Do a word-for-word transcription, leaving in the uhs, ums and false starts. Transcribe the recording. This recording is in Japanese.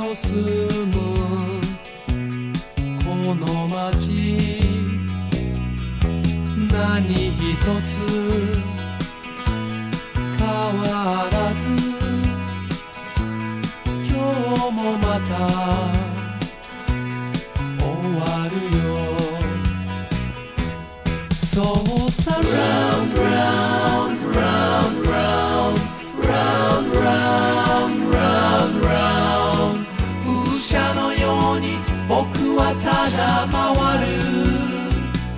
の住むこの街、何一つ変わらず、今日もまた終わるよ。そうさ